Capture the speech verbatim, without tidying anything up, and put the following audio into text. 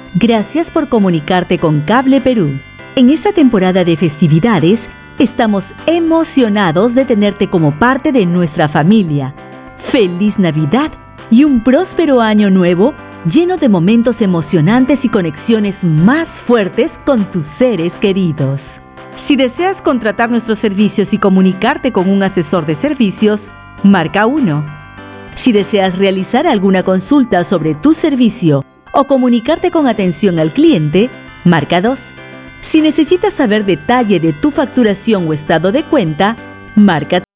Gracias por comunicarte con Cable Perú. En esta temporada de festividades, estamos emocionados de tenerte como parte de nuestra familia. ¡Feliz Navidad y un próspero año nuevo lleno de momentos emocionantes y conexiones más fuertes con tus seres queridos! Si deseas contratar nuestros servicios y comunicarte con un asesor de servicios, marca uno. Si deseas realizar alguna consulta sobre tu servicio o comunicarte con atención al cliente, marca dos. Si necesitas saber detalle de tu facturación o estado de cuenta, marca